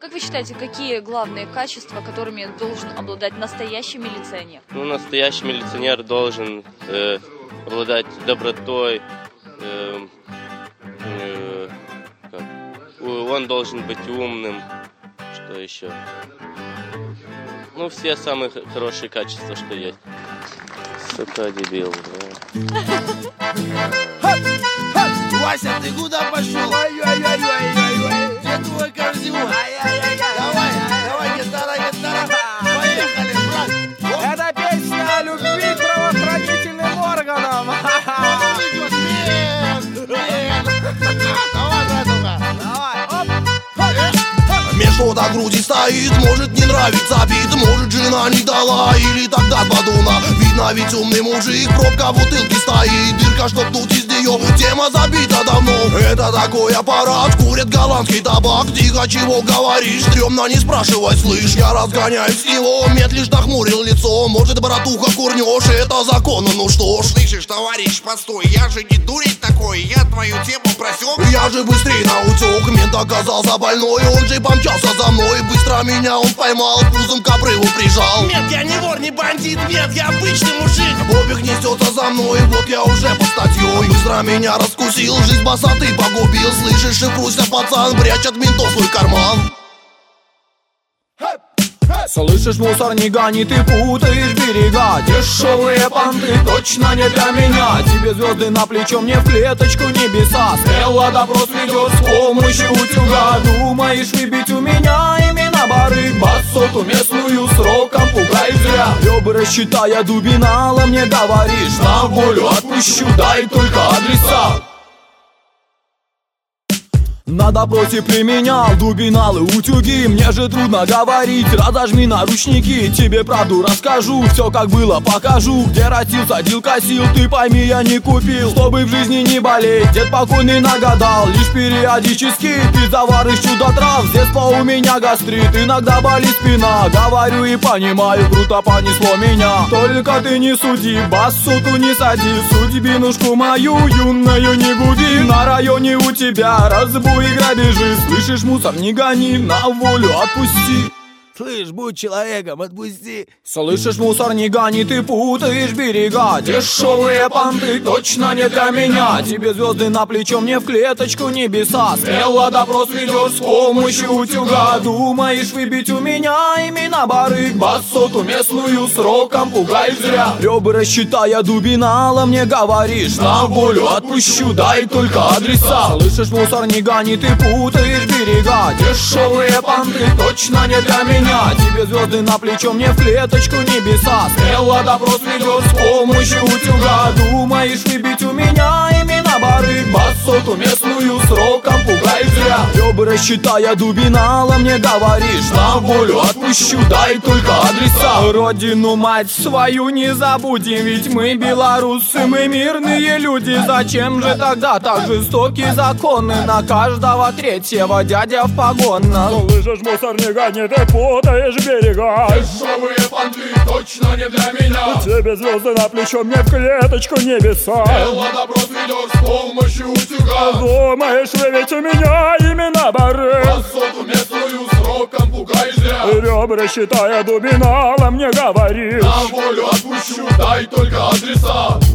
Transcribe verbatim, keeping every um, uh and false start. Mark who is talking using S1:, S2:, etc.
S1: Как вы считаете, какие главные качества, которыми должен обладать настоящий милиционер?
S2: Ну, настоящий милиционер должен э, обладать добротой, э, э, как? Он должен быть умным, что еще? Ну, все самые хорошие качества, что есть. Сука, дебил, да.
S3: Вася, ты куда пошел? Ой-ой-ой-ой-ой-ой. Где твой корзин? Давай, давай, гитара, гитара. Поехали, брат.
S4: Это песня о любви к правоохранительным органам.
S3: Давай, братуха.
S4: Давай, оп.
S3: Мне что-то в груди стоит, может не нравится бит, может жена не дала, или тогда подуна. Видно, ведь умный мужик, пробка в бутылке стоит, дырка, чтоб тут из нее, тема забита давно. Это такой аппарат, курят голландский табак, тихо, чего говоришь, стрёмно, не спрашивай, слышь. Я разгоняюсь с него, мед лишь нахмурил лицо, может, братуха, курнешь, это законно, ну что ж.
S5: Слышишь, товарищ, постой, я же не дурень такой, я твою тему просек.
S3: Я же быстрее на утёк, мент оказался больной, он же помчался за мной, быстро меня он поймал, пузом к обрыву прижал.
S5: Нет, я не вор, не бандит, нет, я обычный мужик.
S3: Обег несется за мной, вот я уже под статьей. Быстро меня раскусил, жизнь босоты погубил. Слышишь, шифруйся, пацан, прячь от ментов свой карман.
S4: Слышишь, мусор, не гони, ты путаешь берега. Дешевые понты точно не для меня. Тебе звезды на плечо, мне в клеточку небеса. Смело допрос ведет с помощью утюга. Думаешь выбить у меня имена барыг? Басоту местную сроком пугай зря. Ребра считая дубинала, мне говоришь, на волю отпущу, дай только адреса. На допросе применял дубиналы, утюги. Мне же трудно говорить, разожми наручники. Тебе правду расскажу, все как было покажу. Где растил, садил, косил, ты пойми, я не купил. Чтобы в жизни не болеть, дед покойный нагадал. Лишь периодически ты заваришь чудо трав. С детства у меня гастрит, иногда болит спина. Говорю и понимаю, круто понесло меня. Только ты не суди, басоту не сади. Судьбинушку мою юную не губи. На районе у тебя разбой и грабежи. Слышишь, мусор, не гони, на волю отпусти.
S3: Слышь, будь человеком, отпусти.
S4: Слышишь, мусор, не гони, ты путаешь берега. Дешевые понты точно не для меня. Тебе звезды на плечо, мне в клеточку небеса. Смело допрос ведешь с помощью утюга. Думаешь выбить у меня имена барыг? Басоту местную сроком пугаешь зря. Ребра считая дубинала, мне говоришь, на волю отпущу, дай только адреса. Слышишь, мусор, не гони, ты путаешь берега. Дешевые понты точно не для меня. Тебе звезды на плечо, мне в клеточку небеса. Смело допрос ведешь с помощью утюга. Думаешь выбить у меня имена барыг? Басоту местную сроком пугаешь зря. Ребра считая дубинала, мне говоришь, на волю отпущу, дай только адреса. Родину мать свою не забудем, ведь мы белорусы, мы мирные люди. Зачем же тогда так жестокие законы? На каждого третьего дядя в погонах.
S6: Слышишь, мусор, не гони, ты путаешь берега.
S4: Дешевые понты точно не для меня.
S6: Тебе звезды на плечо, мне в клеточку небеса.
S4: Смело допрос ведешь с помощью утюга.
S6: Думаешь выбить у меня имена барыг?
S4: Басоту местную сроком пугаешь зря.
S6: Ребра считая дубинала, мне говоришь,
S4: на волю отпущу, дай только адреса.